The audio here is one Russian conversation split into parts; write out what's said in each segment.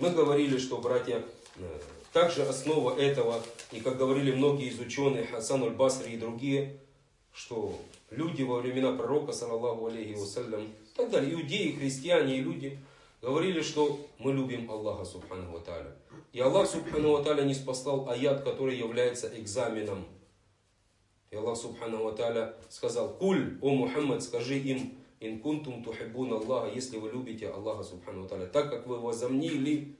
Мы говорили, что, братья, также основа этого, и как говорили многие из ученых, Хасан аль-Басри и другие, что люди во времена пророка, саллаллаху алейхи вассалям, и так далее, иудеи, христиане и люди, говорили, что мы любим Аллаха субхану ва тааля. И Аллах субхану ва тааля не спасал аят, который является экзаменом. И Аллах субхану ва тааля сказал: «Куль, о Мухаммад, скажи им, ин кунтум тухиббуна Аллаха, если вы любите Аллаха субхану ва тааля, так как вы возомнили,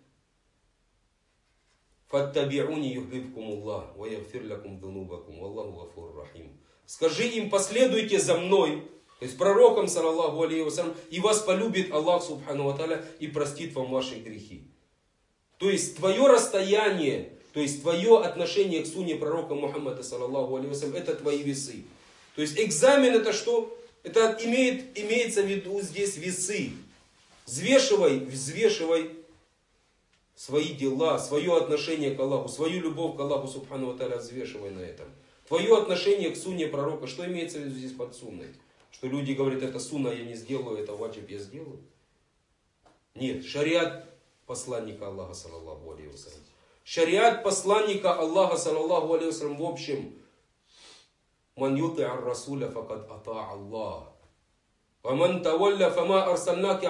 фаттаби'уни юхбибкум Аллах, ва ягфир лакум дунубакум, валлаху гафур рахим». Скажи им: последуйте за мной, то есть пророком, саллаллаху алейхи вассалям, и вас полюбит Аллах субхану ва тааля и простит вам ваши грехи. То есть твое расстояние, то есть твое отношение к сунне пророка Мухаммада, саллаллаху алейхи вассалям, это твои весы. То есть экзамен это что? Это имеется в виду здесь весы. Взвешивай свои дела, свое отношение к Аллаху, свою любовь к Аллаху субхану ва тааля взвешивай на этом. Твое отношение к сунне пророка, что имеется в виду здесь под сунной? Что люди говорят: это сунна я не сделаю, это ваджиб я сделаю. Нет, шариат посланника Аллаха, саллаллаху алейхи вассалям. Шариат посланника Аллаха, саллаллаху алейхи вассалям, в общем: «Ман юти ар-расуля факад ата Аллах. Ва ман тавалля фама арсальнаки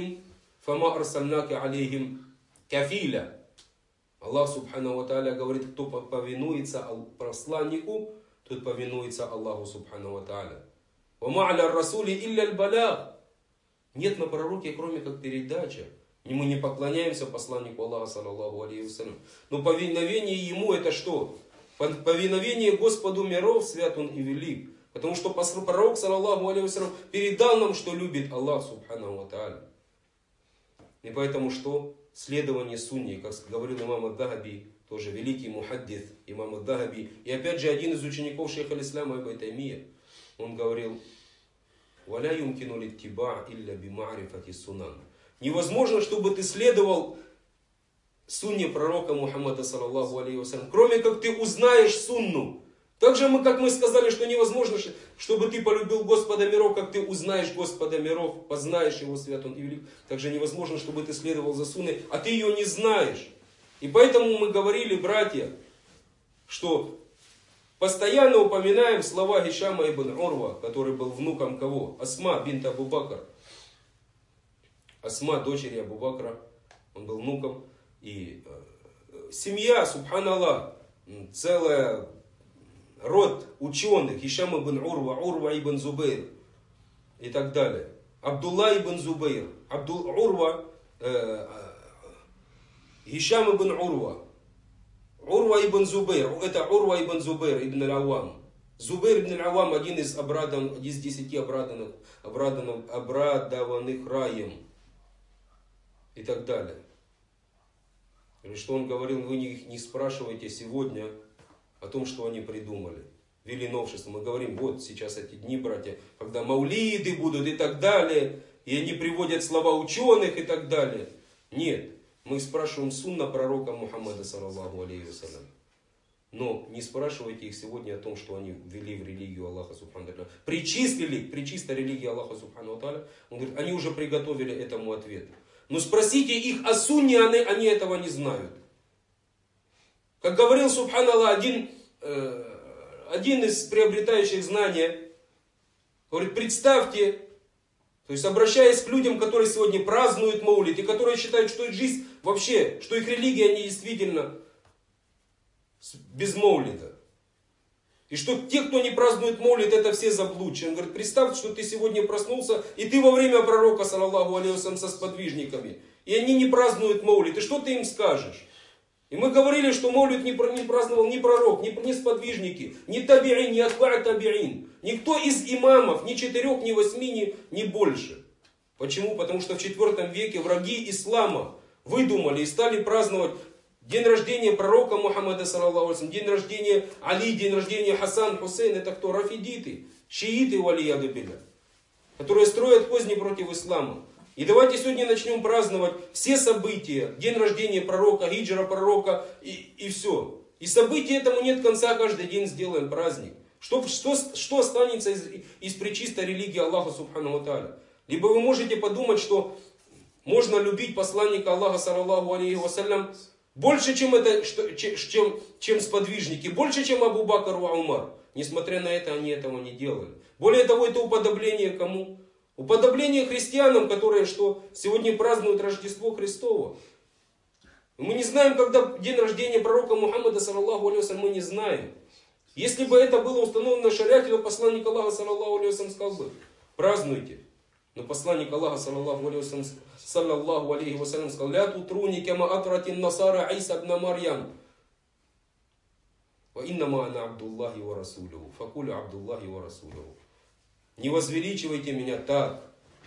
алейхим кафиля». Аллах субхану ва тааля говорит: кто повинуется посланнику, тот повинуется Аллаху субхану ва тааля. «Ва ма аля ар-расули илля аль-балаг». Нет на пророке, кроме как передача. И мы не поклоняемся посланнику Аллаха, саллаллаху алейхи вассалям. Но повиновение ему это что? Повиновение Господу миров, свят он и велик. Потому что пророк, саллаллаху алейхи вассалям, передал нам, что любит Аллах субхану ва тааля. И поэтому что? Следование сунне, как говорил имам ад-Дахаби, тоже великий мухаддис, имам ад-Дахаби. И опять же один из учеников шейха аль-Ислама Ибн Таймия, он говорил: «Валя юмкину литтиба илля бима'рифати сунан». Невозможно, чтобы ты следовал сунне пророка Мухаммада, саллаллаху алейхи вассалям, кроме как ты узнаешь сунну. Так же, как мы сказали, что невозможно, чтобы ты полюбил Господа миров, как ты узнаешь Господа миров, познаешь его, свят он и велик. Также невозможно, чтобы ты следовал за сунной, а ты ее не знаешь. И поэтому мы говорили, братья, что постоянно упоминаем слова Гишама ибн Урва, который был внуком кого? Асма бинт Абу Бакр. Асма, дочери Абу Бакра, он был внуком. И семья, субханаллах, целая род ученых, Гишам ибн Урва, Урва ибн Зубейр и так далее. Абдулла ибн Зубейр, Гишам ибн Урва, Урва ибн Зубейр, это Урва ибн Зубейр ибн аль-Аввам. Зубейр ибн аль-Аввам один из 10 обрадованных раем и так далее. И что он говорил: вы их не спрашивайте сегодня о том, что они придумали. Ввели новшество. Мы говорим: вот сейчас эти дни, братья, когда маулиды будут и так далее, и они приводят слова ученых и так далее. Нет, мы спрашиваем сунна пророка Мухаммада, саллаллаху алейхи вассалям. Но не спрашивайте их сегодня о том, что они ввели в религию Аллаха субхану ва тааля. Причислили к причистой религии Аллаха субхану ва тааля. Он говорит: они уже приготовили этому ответ. Но спросите их о сунне, они этого не знают. Как говорил, субханаллах, один из приобретающих знания, говорит: представьте, то есть обращаясь к людям, которые сегодня празднуют маулид, и которые считают, что их жизнь вообще, что их религия не действительно без маулида. И что те, кто не празднует маулид, это все заблудшие. Он говорит: представь, что ты сегодня проснулся, и ты во время пророка, саллаллаху алейхи вассалям, со сподвижниками. И они не празднуют маулид. И что ты им скажешь? И мы говорили, что маулид не праздновал ни пророк, ни сподвижники, ни табиин, ни атба'ат табиин. Никто из имамов, ни 4, ни 8, ни больше. Почему? Потому что в 4 веке враги ислама выдумали и стали праздновать день рождения пророка Мухаммада, саллаллаху алейхи вассалям, день рождения Али, день рождения Хасан, Хусейн. Это кто? Рафидиты, шииты, валияду билля, которые строят козни против ислама. И давайте сегодня начнем праздновать все события, день рождения пророка, хиджра пророка и все. И событий этому нет конца, каждый день сделаем праздник. Что останется из пречистой религии Аллаха субхану ва тааля? Либо вы можете подумать, что можно любить посланника Аллаха, саллаллаху алейхи вассалям, больше, чем сподвижники, больше, чем Абу Бакр и Умар. Несмотря на это, они этого не делали. Более того, это уподобление кому? Уподобление христианам, которые что сегодня празднуют Рождество Христово. Мы не знаем, когда день рождения пророка Мухаммада, саллаллаху алейхи вассалям, мы не знаем. Если бы это было установлено в шариате, то посланник Аллаха, саллаллаху алейхи вассалям, сказал бы: празднуйте. Но посланник Аллаха, саллаллаху алейхи вассалям, сказал: ля тутруни кама атратин насара Иса ибн Марьям. Ва иннама ана абдуллахи ва расулюху. Факулю абдуллахи ва расулюху. Не возвеличивайте меня так,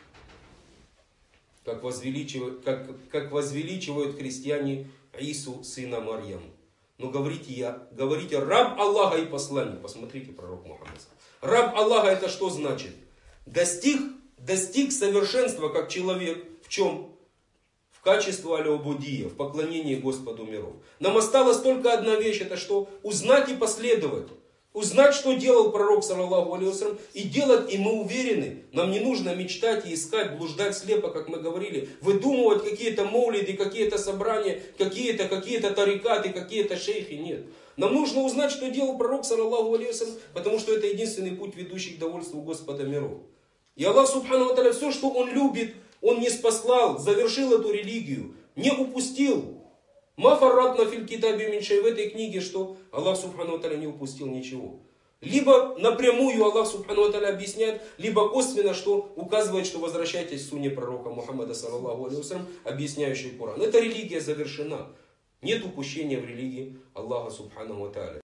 как возвеличивают христиане Ису, сына Марьям. Но говорите раб Аллаха и посланник. Посмотрите, пророк Мухаммад. Раб Аллаха это что значит? Достиг совершенства как человек. В чем? В качестве аль-убудия, в поклонении Господу миров. Нам осталась только одна вещь, это что? Узнать и последовать. Узнать, что делал пророк, саллаллаху алейхи вассалям, и делать, и мы уверены, нам не нужно мечтать и искать, блуждать слепо, как мы говорили, выдумывать какие-то маулиды, какие-то собрания, какие-то тарикаты, какие-то шейхи, нет. Нам нужно узнать, что делал пророк, саллаллаху алейхи вассалям, потому что это единственный путь, ведущий к довольству Господа миров. И Аллах, субхану ва тааля, все, что Он любит, Он не спаслал, завершил эту религию, не упустил. Ма фарратна фил китаби мин шей, в этой книге, что Аллах субхану ва тааля не упустил ничего. Либо напрямую Аллах субхану ва тааля объясняет, либо косвенно, что указывает, что возвращайтесь к сунне пророка Мухаммада, саллаллаху алейхи вассалям, объясняющий Коран. Эта религия завершена. Нет упущения в религии Аллаха субхану ва тааля.